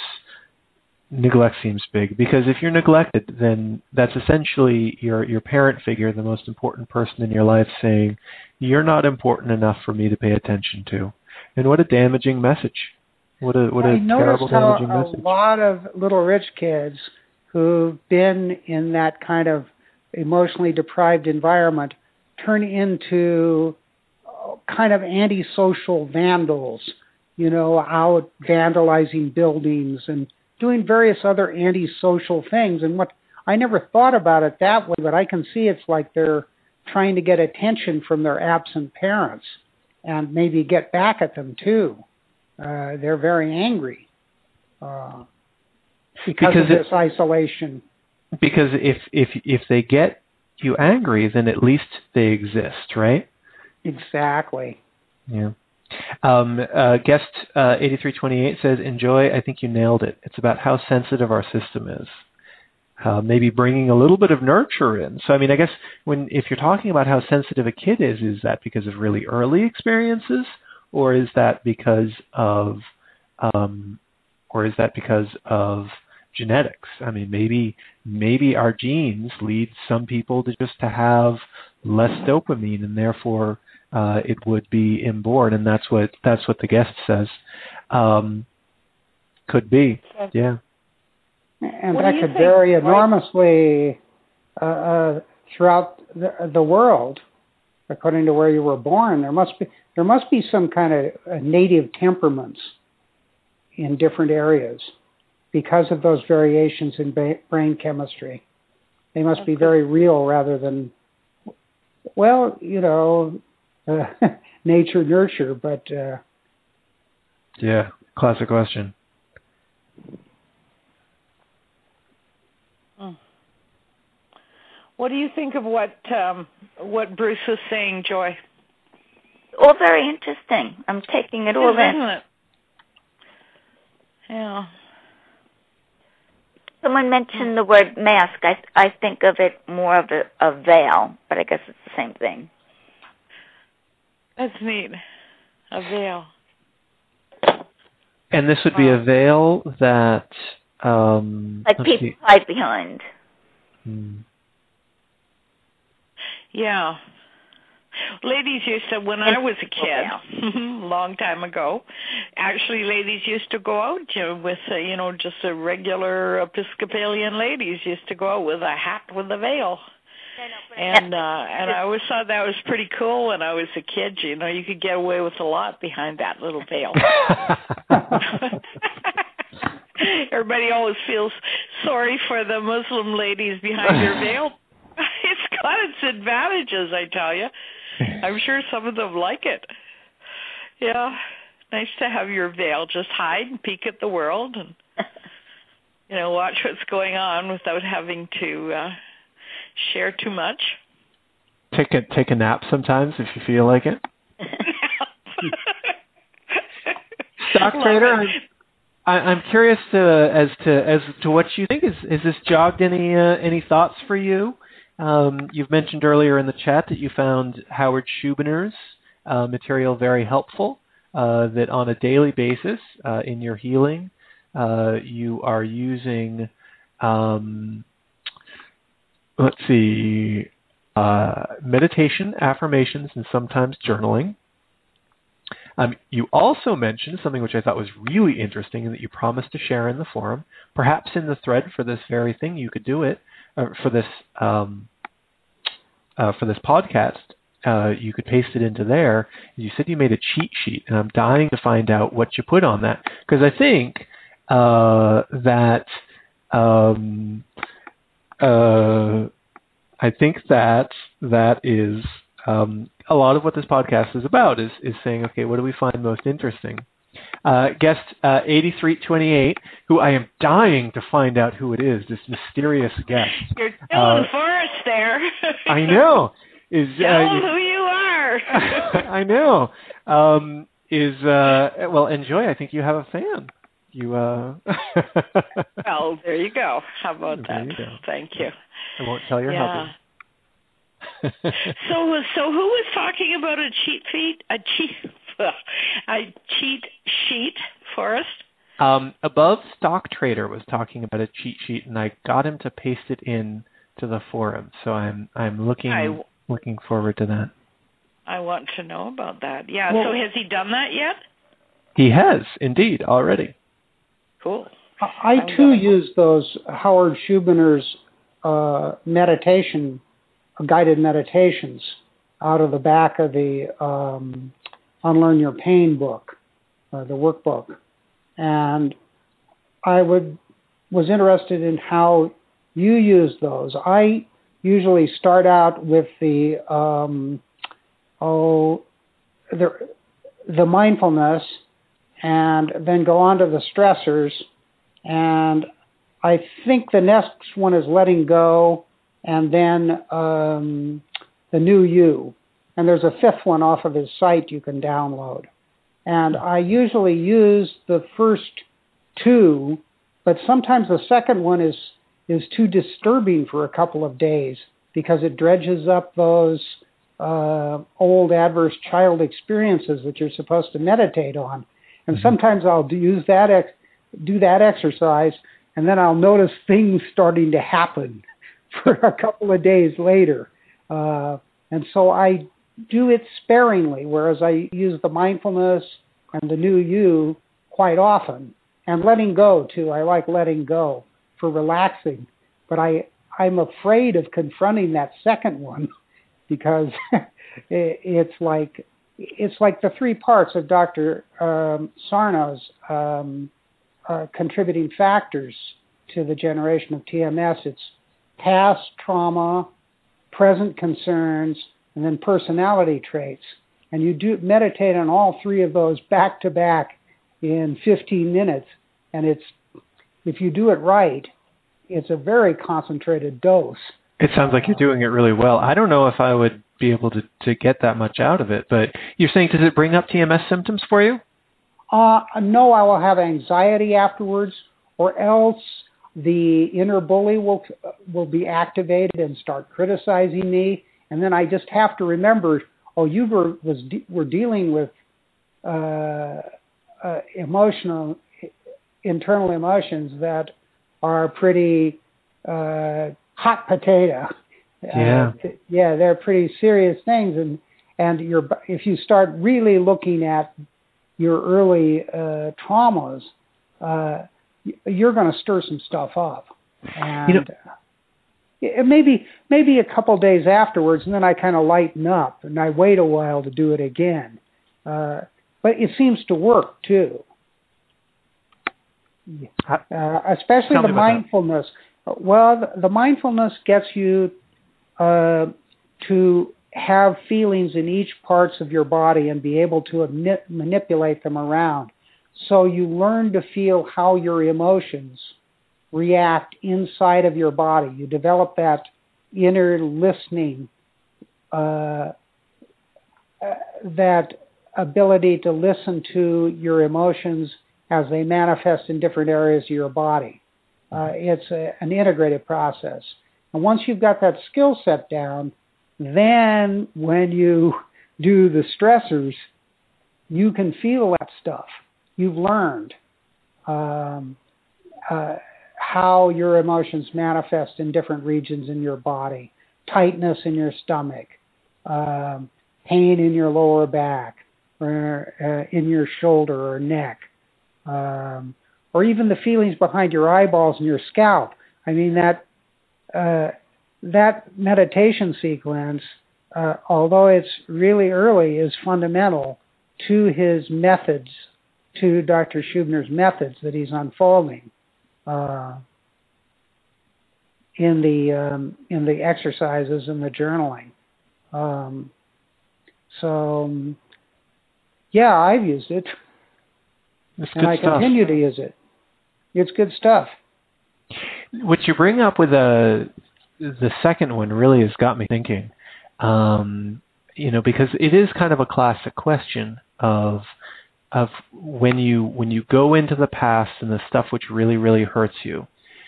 neglect seems big, because if you're neglected, then that's essentially your your parent figure, the most important person in your life, saying, you're not important enough for me to pay attention to. And what a damaging message. What a what a I terrible damaging how message. A lot of little rich kids who've been in that kind of emotionally deprived environment turn into kind of antisocial vandals, you know, out vandalizing buildings and doing various other antisocial things. And what I never thought about it that way, but I can see it's like they're trying to get attention from their absent parents and maybe get back at them too. Uh, they're very angry uh, because, because of this it, isolation. Because if if if they get you angry, then at least they exist, right? Exactly. Yeah. Um, uh, guest uh, eighty-three twenty-eight says, enjoy, I think you nailed it. It's about how sensitive our system is. Uh, maybe bringing a little bit of nurture in. So, I mean, I guess when if you're talking about how sensitive a kid is, is that because of really early experiences, or is that because of, um, or is that because of genetics? I mean, maybe maybe our genes lead some people to just to have less dopamine, and therefore uh, it would be inborn, and that's what that's what the guest says. Um, could be, yeah. And what that could think, vary enormously uh, uh, throughout the, the world, according to where you were born. There must be there must be some kind of uh, native temperaments in different areas because of those variations in ba- brain chemistry. They must okay. be very real rather than, well, you know, uh, nature nurture. But uh, yeah, classic question. What do you think of what um, what Bruce was saying, Joy? All very interesting. I'm taking it all in. Isn't it? Yeah. Someone mentioned the word mask. I I think of it more of a, a veil, but I guess it's the same thing. That's neat. A veil. And this would be a veil that... Um, like people see. hide behind. Hmm. Yeah. Ladies used to, when I was a kid, a long time ago, actually ladies used to go out you know, with, uh, you know, just a regular Episcopalian ladies used to go out with a hat with a veil. And uh, and I always thought that was pretty cool when I was a kid. You know, you could get away with a lot behind that little veil. Everybody always feels sorry for the Muslim ladies behind their veil. It's got its advantages, I tell you. I'm sure some of them like it. Yeah, nice to have your veil. Just hide and peek at the world. And you know, watch what's going on without having to uh, share too much. Take a take a nap sometimes if you feel like it. Stock trader, I'm, I, I'm curious to, as to as to what you think. Is is this jogged any uh, any thoughts for you? Um, you've mentioned earlier in the chat that you found Howard Schubiner's uh, material very helpful. Uh, that on a daily basis uh, in your healing, uh, you are using. Um, let's see. Uh, meditation, affirmations, and sometimes journaling. Um, you also mentioned something which I thought was really interesting and that you promised to share in the forum. Perhaps in the thread for this very thing, you could do it uh, for this um, uh, for this podcast. Uh, you could paste it into there. You said you made a cheat sheet, and I'm dying to find out what you put on that because I think uh, that. Um, uh, I think that that is um, a lot of what this podcast is about, is, is saying, okay, what do we find most interesting? Uh, guest uh, eighty-three twenty-eight, who I am dying to find out who it is, this mysterious guest. You're killing uh, Forrest there. I know. Is Tell uh, him who you are. I know. Um, is, uh, well, enjoy. I think you have a fan. You. Uh... Well, there you go. How about there that? You go. Thank you. I won't tell your yeah. hubby. so, so who was talking about a cheat sheet? A cheat, a cheat sheet, Forrest? Um, above Stock Trader was talking about a cheat sheet, and I got him to paste it in to the forum. So I'm I'm looking I, looking forward to that. I want to know about that. Yeah. Well, so has he done that yet? He has indeed already. Cool. I I'm too gonna... use those Howard Schubiner's uh, meditation, guided meditations out of the back of the um, Unlearn Your Pain book, uh, the workbook. And I would was interested in how you use those. I usually start out with the um, oh the the mindfulness, and then go on to the stressors. And I think the next one is letting go, and then um, the new you. And there's a fifth one off of his site you can download. And I usually use the first two, but sometimes the second one is, is too disturbing for a couple of days because it dredges up those uh, old adverse child experiences that you're supposed to meditate on. And mm-hmm. sometimes I'll do, use that ex- do that exercise, and then I'll notice things starting to happen for a couple of days later. Uh, and so I do it sparingly, whereas I use the mindfulness and the new you quite often. And letting go, too. I like letting go for relaxing. But I, I'm afraid of confronting that second one because it's like it's like the three parts of Doctor Um, Sarno's um, uh, contributing factors to the generation of T M S. It's past trauma, present concerns, and then personality traits. And you do meditate on all three of those back to back in fifteen minutes. And it's, if you do it right, it's a very concentrated dose. It sounds like you're doing it really well. I don't know if I would be able to, to get that much out of it, but you're saying, does it bring up T M S symptoms for you? Uh, no, I will have anxiety afterwards, or else the inner bully will will be activated and start criticizing me, and then I just have to remember, oh, you were was de- were dealing with uh, uh, emotional, internal emotions that are pretty uh, hot potato. Yeah, uh, yeah, they're pretty serious things, and and you're if you start really looking at your early uh, traumas, uh, you're going to stir some stuff up. And you know, it maybe maybe a couple days afterwards, and then I kind of lighten up, and I wait a while to do it again. Uh, but it seems to work, too. Uh, especially the mindfulness. That. Well, the, the mindfulness gets you uh, to have feelings in each parts of your body and be able to am- manipulate them around. So you learn to feel how your emotions react inside of your body. You develop that inner listening, uh, uh, that ability to listen to your emotions as they manifest in different areas of your body. Uh, it's a, an integrated process. And once you've got that skill set down, then when you do the stressors, you can feel that stuff. You've learned um, uh, how your emotions manifest in different regions in your body. Tightness in your stomach, um, pain in your lower back, or uh, in your shoulder or neck, um, or even the feelings behind your eyeballs and your scalp. I mean, that uh, that meditation sequence, uh, although it's really early, is fundamental to his methods, to Doctor Schubner's methods that he's unfolding uh, in the um, in the exercises and the journaling. Um, so, yeah, I've used it, That's and good I stuff. continue to use it. It's good stuff. What you bring up with the the second one really has got me thinking. Um, you know, because it is kind of a classic question of of when you when you go into the past and the stuff which really really hurts you,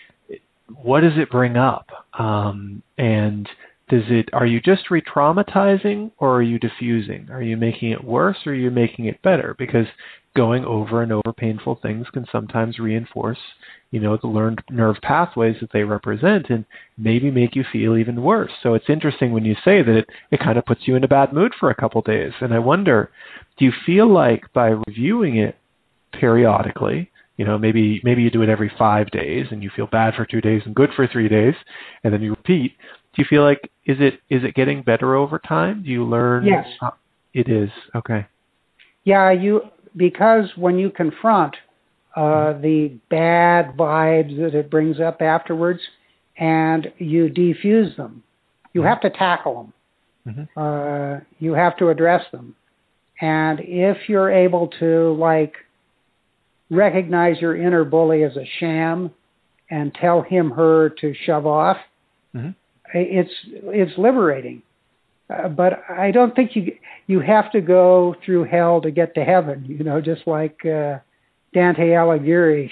what does it bring up? Um, and does it are you just re-traumatizing, or are you diffusing? Are you making it worse, or are you making it better? Because going over and over painful things can sometimes reinforce, you know, the learned nerve pathways that they represent, and maybe make you feel even worse. So it's interesting when you say that it, it kind of puts you in a bad mood for a couple days. And I wonder, do you feel like by reviewing it periodically, you know, maybe maybe you do it every five days and you feel bad for two days and good for three days, and then you repeat, do you feel like, is it is it getting better over time? Do you learn? Yes. Uh, it is. Okay. Yeah, you because when you confront uh, the bad vibes that it brings up afterwards, and you defuse them, you Mm-hmm. have to tackle them. Mm-hmm. Uh, you have to address them. And if you're able to, like, recognize your inner bully as a sham and tell him, her to shove off, Mm-hmm. it's it's liberating. Uh, but I don't think you you have to go through hell to get to heaven. You know, just like uh, Dante Alighieri,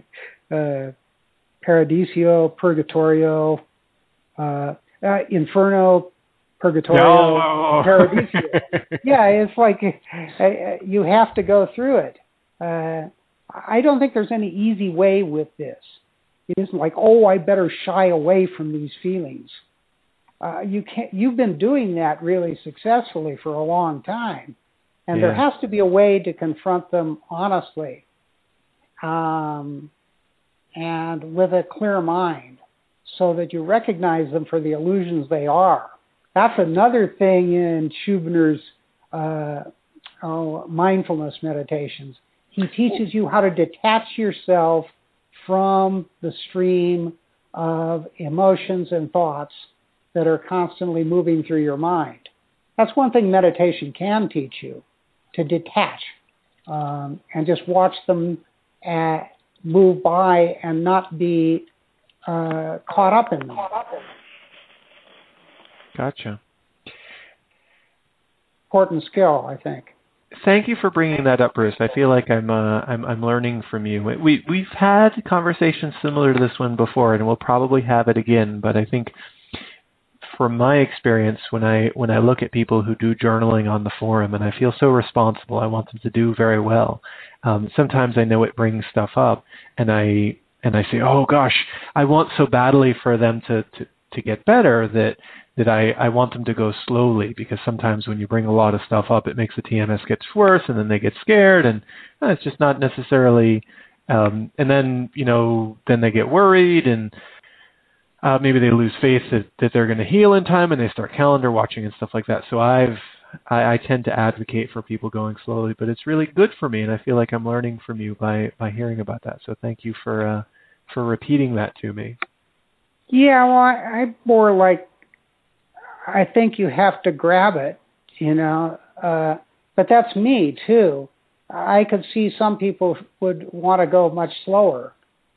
uh, Paradiso, Purgatorio, uh, uh, Inferno, Purgatorio, Oh. Paradiso. Yeah, it's like uh, you have to go through it. Uh, I don't think there's any easy way with this. It isn't like, oh, I better shy away from these feelings. Uh, you can't. You've been doing that really successfully for a long time, and Yeah. there has to be a way to confront them honestly, um, and with a clear mind, so that you recognize them for the illusions they are. That's another thing in Schubner's uh, oh, mindfulness meditations. He teaches you how to detach yourself from the stream of emotions and thoughts that are constantly moving through your mind. That's one thing meditation can teach you, to detach um, and just watch them uh, move by and not be uh, caught up in them. Gotcha. Important skill, I think. Thank you for bringing that up, Bruce. I feel like I'm uh, I'm I'm learning from you. We we've had conversations similar to this one before, and we'll probably have it again. But I think, from my experience, when I when I look at people who do journaling on the forum, and I feel so responsible, I want them to do very well. Um, sometimes I know it brings stuff up, and I and I say, oh gosh, I want so badly for them to to, to get better that. that I, I want them to go slowly, because sometimes when you bring a lot of stuff up, it makes the T M S get worse, and then they get scared, and uh, it's just not necessarily, um, and then, you know, then they get worried, and uh, maybe they lose faith that, that they're going to heal in time, and they start calendar watching and stuff like that. So I've, I, I tend to advocate for people going slowly, but it's really good for me, and I feel like I'm learning from you by, by hearing about that. So thank you for, uh, for repeating that to me. Yeah, well, I, I more like, I think you have to grab it, you know, uh, but that's me too. I could see some people would want to go much slower,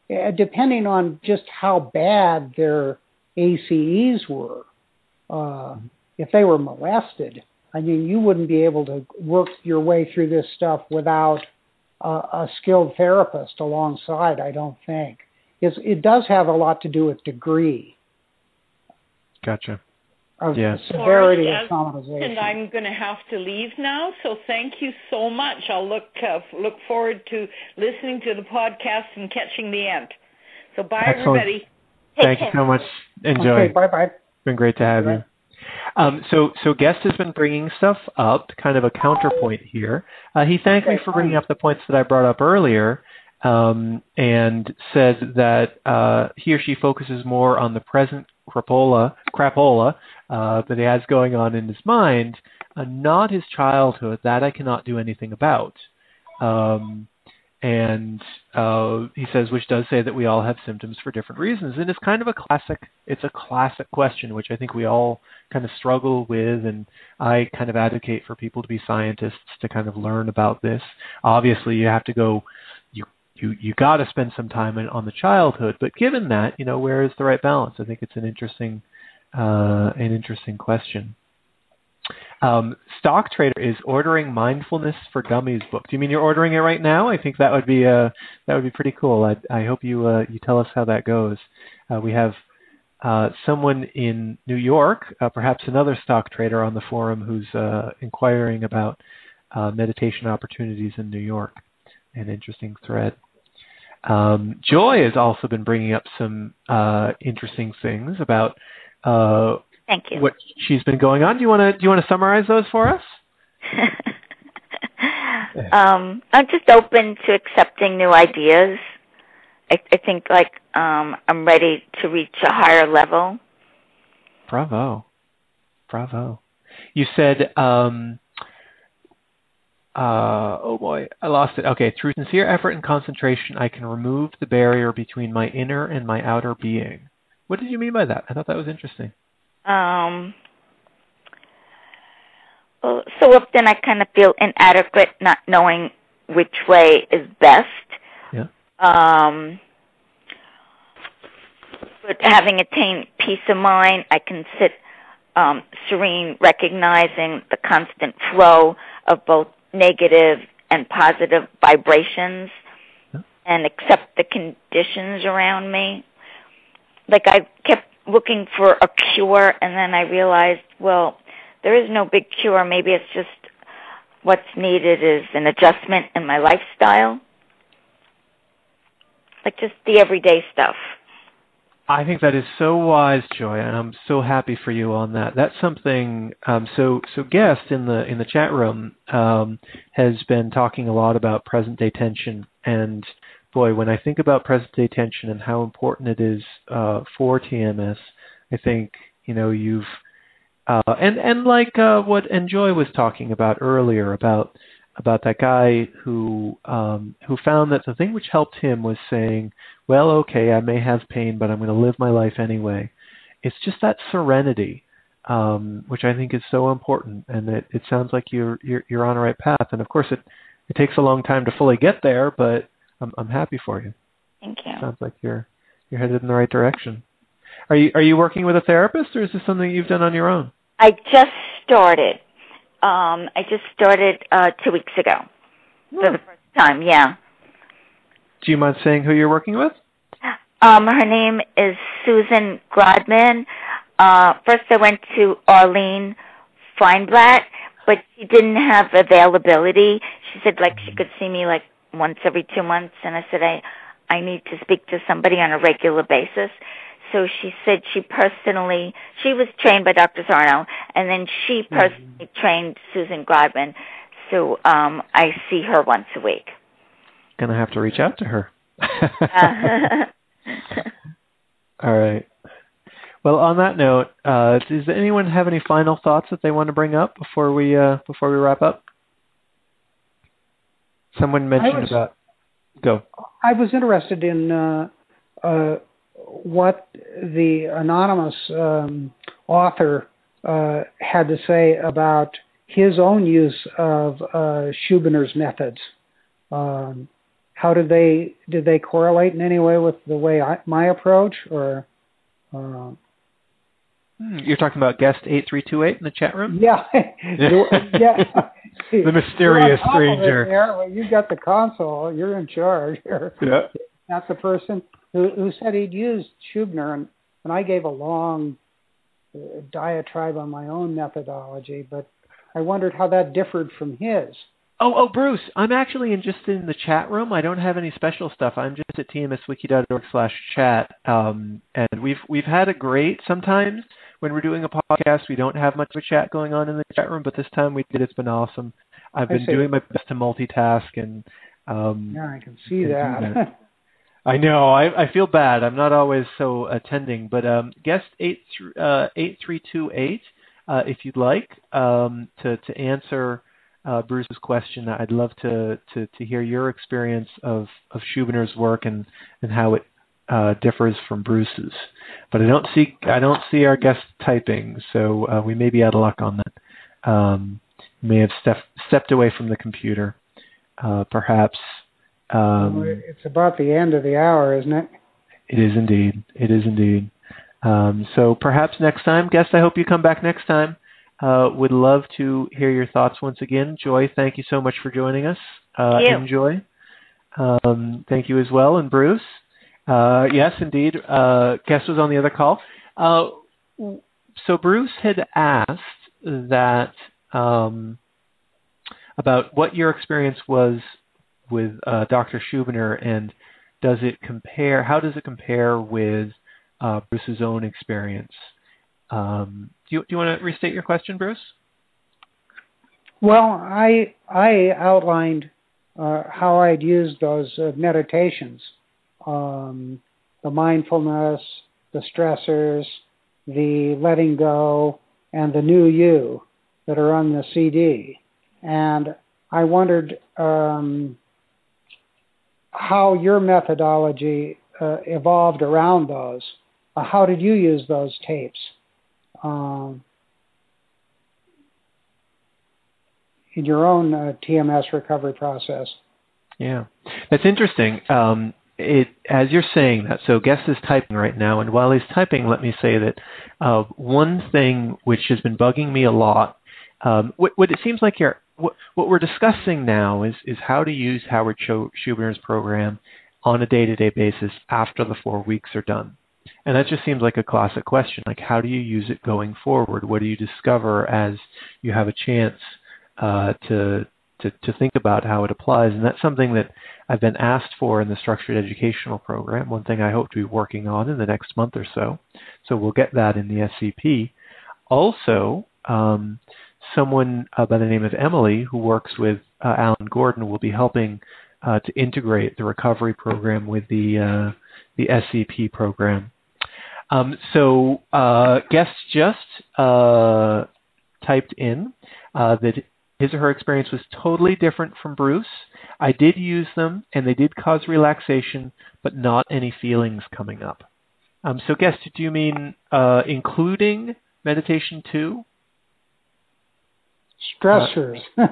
uh, depending on just how bad their A C Es were, uh, if they were molested, I mean, you wouldn't be able to work your way through this stuff without a, a skilled therapist alongside, I don't think. It's, it does have a lot to do with degree. Gotcha. Of yeah. severity Forrest, of traumatization. And I'm going to have to leave now, so thank you so much. I'll look uh, look forward to listening to the podcast and catching the end. So bye, Excellent. everybody. Take Thank care. you so much. Enjoy. Okay, bye-bye. It's been great to have bye. you. Um, so, so Guest has been bringing stuff up, kind of a counterpoint here. Uh, he thanked okay, me for bringing up the points that I brought up earlier, um, and said that uh, he or she focuses more on the present crapola, crapola uh, that he has going on in his mind, uh, not his childhood. That I cannot do anything about. Um, and uh, he says, which does say that we all have symptoms for different reasons. And it's kind of a classic, it's a classic question, which I think we all kind of struggle with. And I kind of advocate for people to be scientists to kind of learn about this. Obviously, you have to go, you you you got to spend some time in, on the childhood. But given that, you know, where is the right balance? I think it's an interesting, uh, an interesting question. Um, Stock Trader is ordering Mindfulness for Dummies book. Do you mean you're ordering it right now? I think that would be uh, that would be pretty cool. I, I hope you uh, you tell us how that goes. Uh, we have uh, someone in New York, uh, perhaps another stock trader on the forum, who's uh, inquiring about uh, meditation opportunities in New York. An interesting thread. Um, Joy has also been bringing up some uh, interesting things about. Uh, Thank you. What she's been going on. Do you want to do you want to summarize those for us? um, I'm just open to accepting new ideas. I, I think like um, I'm ready to reach a higher level. Bravo, bravo. You said, um, uh, oh boy, I lost it. Okay, through sincere effort and concentration, I can remove the barrier between my inner and my outer being. What did you mean by that? I thought that was interesting. Um, well, so often I kind of feel inadequate, not knowing which way is best. Yeah. Um, but having attained peace of mind, I can sit um, serene, recognizing the constant flow of both negative and positive vibrations, yeah. and accept the conditions around me. Like I kept looking for a cure, and then I realized, well, there is no big cure. Maybe it's just what's needed is an adjustment in my lifestyle. Like just the everyday stuff. I think that is so wise, Joy, and I'm so happy for you on that. That's something. Um, so, so Guest in the in the chat room um, has been talking a lot about present day tension, and boy, when I think about present day tension and how important it is uh, for T M S, I think you know you've uh, and and like uh, what Enjoy was talking about earlier about about that guy who um, who found that the thing which helped him was saying, well, okay, I may have pain, but I'm going to live my life anyway. It's just that serenity, um, which I think is so important, and it, it sounds like you're, you're you're on the right path. And of course, it it takes a long time to fully get there, but I'm I'm happy for you. Thank you. Sounds like you're you're headed in the right direction. Are you are you working with a therapist, or is this something you've done on your own? I just started. Um, I just started uh, two weeks ago oh. for the first time. Yeah. Do you mind saying who you're working with? Um, her name is Susan Grodman. Uh, first, I went to Arlene Feinblatt, but she didn't have availability. She said like she could see me like once every two months, and I said I I need to speak to somebody on a regular basis. So she said she personally, she was trained by Doctor Sarno, and then she personally mm-hmm. trained Susan Grodman. So um, I see her once a week. Gonna have to reach out to her. uh, All right. Well, on that note, uh, does anyone have any final thoughts that they want to bring up before we uh, before we wrap up? Someone mentioned was, about. Go. I was interested in uh, uh, what the anonymous um, author uh, had to say about his own use of uh, Schubiner's methods. Um, how did they did they correlate in any way with the way I, my approach, or? Uh, You're talking about guest eight three two eight in the chat room? Yeah. yeah. The mysterious stranger. There. Well, you got the console. You're in charge. You're yeah. not the person who, who said he'd used Schubner, and, and I gave a long uh, diatribe on my own methodology, but I wondered how that differed from his. Oh, oh, Bruce, I'm actually interested in the chat room. I don't have any special stuff. I'm just at tmswiki.org slash chat. Um, and we've we've had a great, sometimes when we're doing a podcast, we don't have much of a chat going on in the chat room, but this time we did. It's been awesome. I've been doing my best to multitask. and um, Yeah, I can see that. that. I know. I, I feel bad. I'm not always so attending. But um, guest eight three two eight, uh, if you'd like, um, to, to answer Uh, Bruce's question, I'd love to, to, to hear your experience of, of Schubner's work and, and how it uh, differs from Bruce's. But I don't see I don't see our guest typing, so uh, we may be out of luck on that. Um, may have step, stepped away from the computer, uh, perhaps. Um, well, it's about the end of the hour, isn't it? It is indeed. It is indeed. Um, so perhaps next time, guest, I hope you come back next time. Uh, would love to hear your thoughts once again. Joy, thank you so much for joining us. Uh, Thank you. Enjoy. Um, thank you as well. And Bruce, uh, yes, indeed, uh, guest was on the other call. Uh, so Bruce had asked that um, about what your experience was with uh, Doctor Schubiner, and does it compare? How does it compare with uh, Bruce's own experience? Um, do you, do you want to restate your question, Bruce? Well, I I outlined uh, how I'd use those uh, meditations, um, the mindfulness, the stressors, the letting go, and the new you that are on the C D. And I wondered um, how your methodology uh, evolved around those. Uh, how did you use those tapes? Um, in your own uh, T M S recovery process. Yeah, that's interesting. Um, it, as you're saying that, so guest is typing right now, and while he's typing, let me say that uh, one thing which has been bugging me a lot, um, what, what it seems like you're, what, what we're discussing now is, is how to use Howard Schubner's program on a day-to-day basis after the four weeks are done. And that just seems like a classic question. Like, how do you use it going forward? What do you discover as you have a chance uh, to, to to think about how it applies? And that's something that I've been asked for in the structured educational program. One thing I hope to be working on in the next month or so. So we'll get that in the S C P. Also, um, someone uh, by the name of Emily, who works with uh, Alan Gordon, will be helping uh, to integrate the recovery program with the uh, the S C P program. Um, so uh, guest just uh, typed in uh, that his or her experience was totally different from Bruce. I did use them, and they did cause relaxation, but not any feelings coming up. Um, so guest, do you mean uh, including meditation too? Stressors. Uh,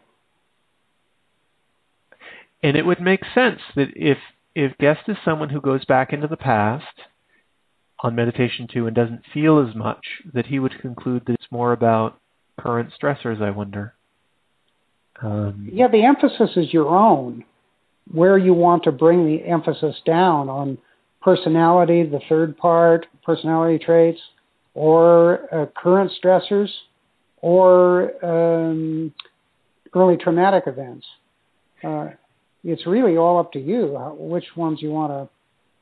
and it would make sense that if if guest is someone who goes back into the past on meditation two and doesn't feel as much, that he would conclude that it's more about current stressors, I wonder. Um, yeah, the emphasis is your own, where you want to bring the emphasis down on personality, the third part, personality traits, or uh, current stressors, or um, early traumatic events. Uh, it's really all up to you, how, which ones you want to.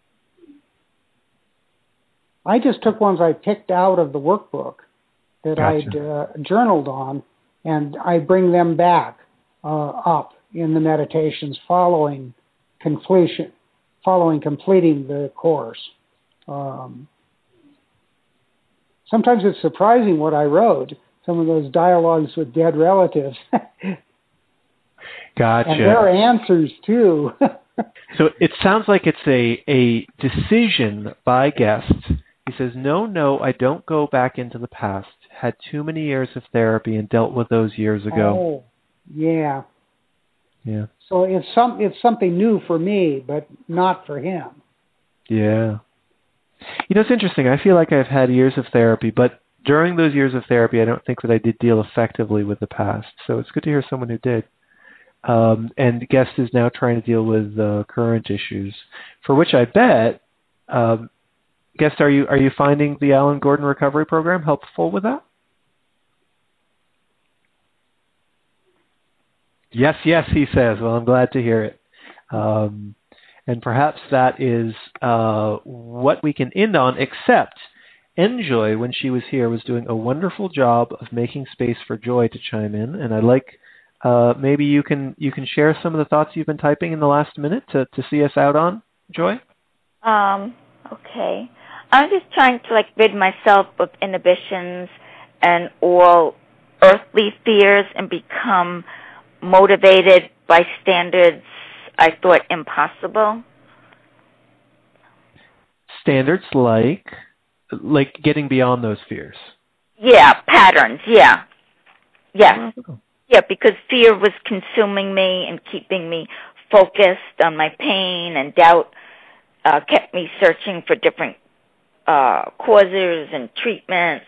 I just took ones I picked out of the workbook that Gotcha. I'd uh, journaled on, and I bring them back uh, up in the meditations following completion, following completing the course. Um, sometimes it's surprising what I wrote, some of those dialogues with dead relatives. Gotcha. And their answers, too. So it sounds like it's a, a decision by guest. He says, no, no, I don't go back into the past. Had too many years of therapy and dealt with those years ago. Oh, yeah. Yeah. So it's some it's something new for me, but not for him. Yeah. You know, it's interesting. I feel like I've had years of therapy, but during those years of therapy, I don't think that I did deal effectively with the past. So it's good to hear someone who did. Um, and Guest is now trying to deal with uh, current issues, for which I bet, um, Guest, are you are you finding the Alan Gordon Recovery Program helpful with that? Yes, yes, he says. Well, I'm glad to hear it. Um, and perhaps that is uh, what we can end on, except Enjoy, when she was here, was doing a wonderful job of making space for Joy to chime in. And I'd like, uh, maybe you can you can share some of the thoughts you've been typing in the last minute to, to see us out on, Joy? Um, okay. I'm just trying to, like, rid myself of inhibitions and all earthly fears and become motivated by standards I thought impossible. Standards like like getting beyond those fears. Yeah, patterns, yeah. Yes. Oh. Yeah, because fear was consuming me and keeping me focused on my pain, and doubt uh, kept me searching for different uh, causes and treatments.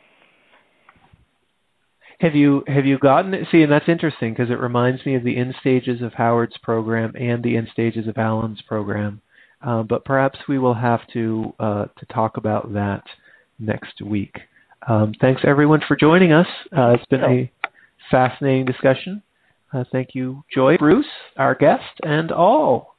Have you have you gotten it? See, and that's interesting because it reminds me of the end stages of Howard's program and the end stages of Alan's program. Uh, but perhaps we will have to uh, to talk about that next week. Um, thanks everyone for joining us. Uh, it's been a fascinating discussion. Uh, thank you, Joy, Bruce, our guest, and all.